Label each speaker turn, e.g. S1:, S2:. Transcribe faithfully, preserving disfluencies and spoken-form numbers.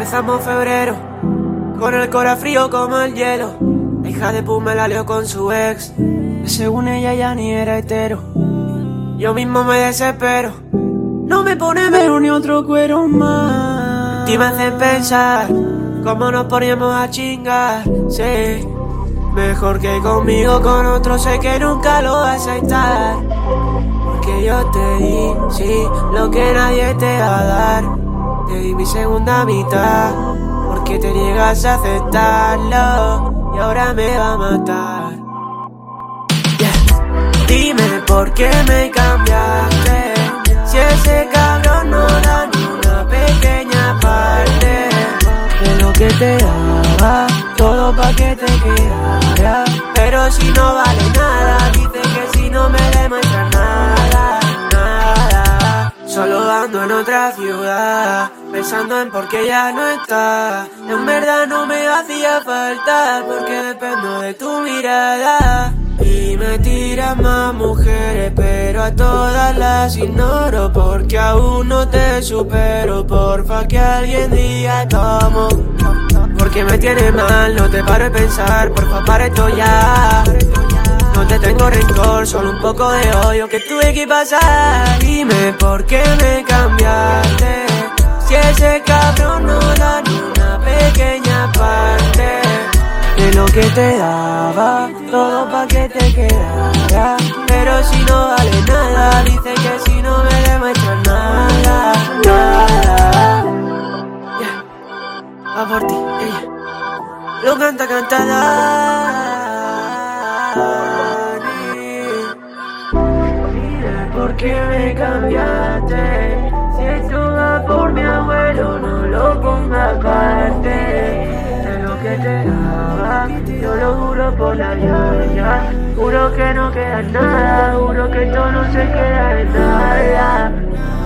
S1: Empezamos febrero, con el cora frío como el hielo. La hija de Pum me la lió con su ex, que según ella ya ni era hetero. Yo mismo me desespero, no me pone mero ni otro cuero más. Y me hacen pensar cómo nos poníamos a chingar, sí. Mejor que conmigo, con otro sé que nunca lo vas a estar. Porque yo te di, sí, lo que nadie te va a dar. Te di mi segunda mitad, porque te niegas a aceptarlo y ahora me va a matar. Yeah. Dime por qué me cambiaste, si ese cabrón no da ni una pequeña parte de lo que te daba, todo pa' que te quedara. Pero si no vale nada, dice que si no me demuestra nada, nada. Solo ando en otra ciudad, pensando en por qué ya no está. En verdad no me hacía falta, porque dependo de tu mirada. Y me tiran más mujeres, pero a todas las ignoro, porque aún no te supero. Porfa que alguien diga cómo, porque me tiene mal, no te paro de pensar. Porfa para esto ya, no te tengo rencor, solo un poco de odio que tuve que pasar. Dime por qué me cambiaste, si ese cabrón no da ni una pequeña parte de lo que te daba, todo pa' que te quedara. Pero si no vale nada, dice que si no me demuestra nada, nada. Yeah. A por ti, ella lo canta, canta Dani. Mira por qué me cambiaste, si esto va por mi abuelo, no lo ponga aparte. Que te daba, yo lo juro por la llave. Juro que no queda nada, juro que esto no se queda en nada.